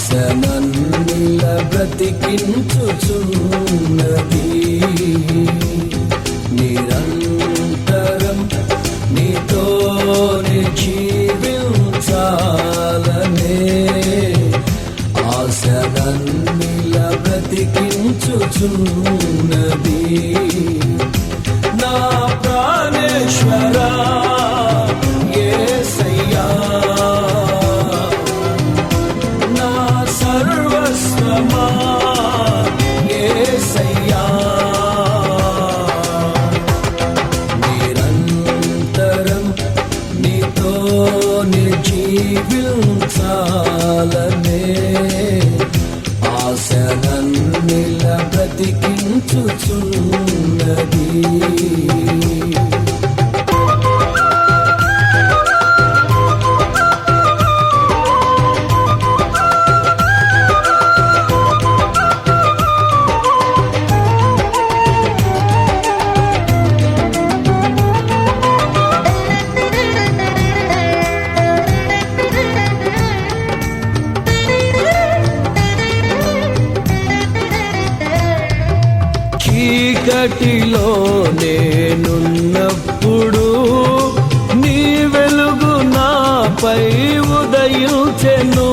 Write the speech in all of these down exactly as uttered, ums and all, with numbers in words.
ఆశ నన్నిల బ్రతికించుచున్నది. నిరంతరం నీతోనే జీవించాలనే ఆశ నన్నిల బ్రతికించుచున్నది. నా ప్రాణేశ్వరా యేసయ్యా, నా సర్వస్వమా యేసయ్యా, నిరంతరం నీతోనే జీవించాలనే ఆశ నన్నిల బ్రతికించుచున్నది. చీకటిలో నేనున్నప్పుడు నీ వెలుగు నాపై ఉదయించెను.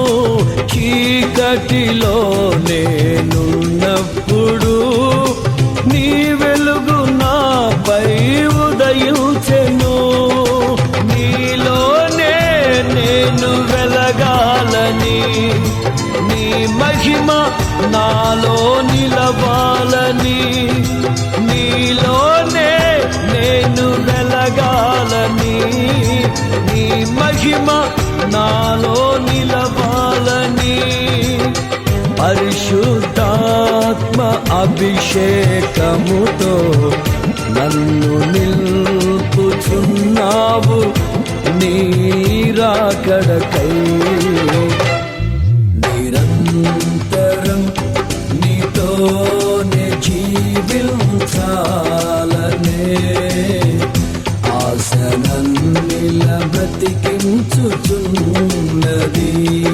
చీకటిలో నేనున్నప్పుడు నీ వెలుగు నాపై ఉదయించెను. నీలోనే నేను వెలగాలని, నీ మహిమ నాలో నిలవాలని, నీలోనే నేను వెలగాలని, నీ మహిమ నాలో నిలవాలని పరిశుద్ధాత్మ అభిషేకముతో నన్ను నిల్పుచున్నావు నీ రాకడకై. నిరంతరం నీతోనే జీవించాలనే ఆశ నన్నిల బ్రతికించుచున్నది.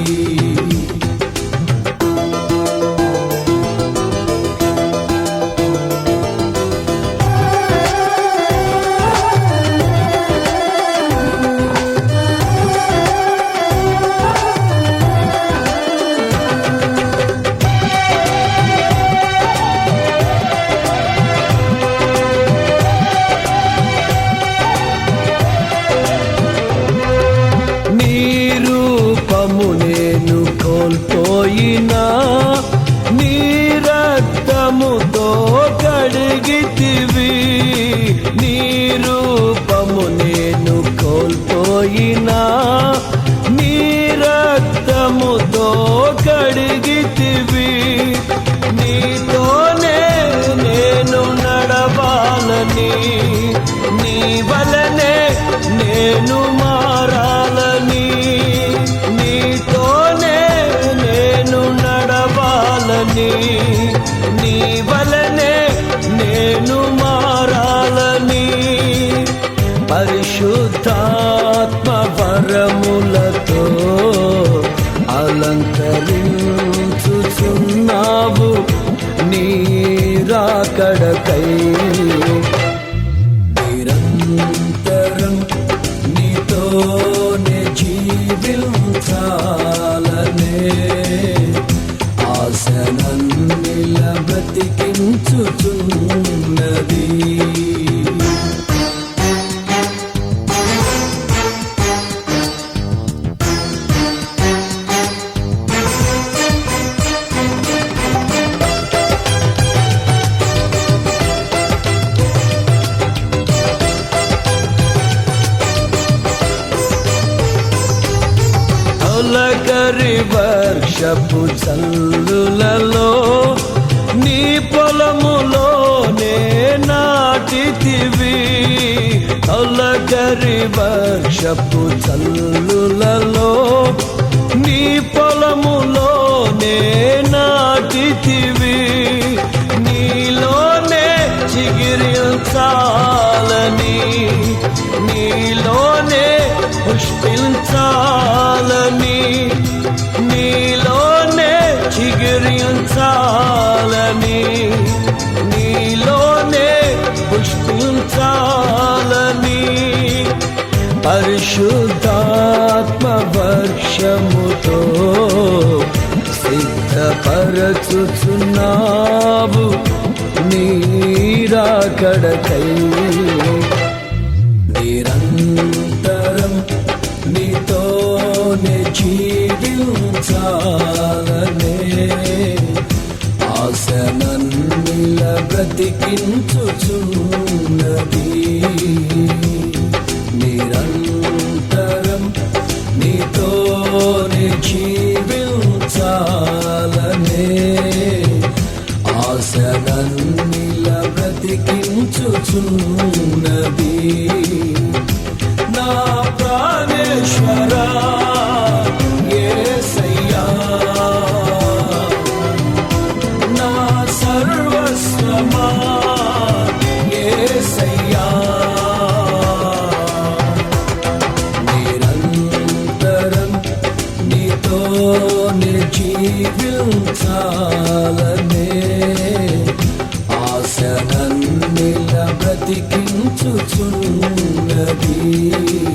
నేను కోల్పోయినా నీ రక్తముతో కడిగితివి. నీ రూపము నేను కోల్పోయినా నీ రక్తముతో కడిగితివి. నీతోనే నేను నడవాలని, నీ వలనే నేను మారాలని, నీతోనే నేను నడవాలని, నీ వలనే నేను మారాలని పరిశుద్ధాత్మ వరములతో అలంకరించుచున్నావు నీ రాకడకై. నిరంతరం నీతోనే జీవించాలనే ఆశ నన్నిల బ్రతికించుచున్నది. తొలకరి వర్షపు చల్లులలో నీ పొలములోనే నాటితివి. తొలకరి వర్షపు చల్లులలో నీ పొలములోనే నాటితివి. నీలోనే చిగిరించాలని, నీలోనే పుష్పించాలని, నీలో గిరించాలని నీలోనే పుష్పించాలని పరిశుద్ధాత్మ వర్షముతో సిద్ధపరచుచున్నావు నీరాకడకై నిరంతరం నీతోనే జీవించాలనే ఆశనన్నిల బ్రతికించుచున్నది నిరంతరం నీతోనే జీవించాలనే ఆశనన్నిల బ్రతికించుచున్నది నా ప్రాణేశ్వరా యేసయ్యా నా సర్వస్వమా యేసయ్యా నిరంతరం నీతోనే జీవించాలనే ఆశనన్నిల బ్రతికించుచున్నది